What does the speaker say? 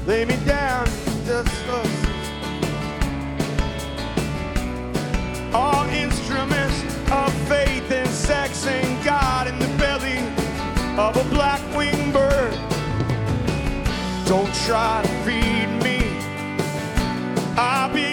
lay me down, just us. All instruments of faith and sex and God in the belly of a black-winged bird. Don't try to feed me, I'll be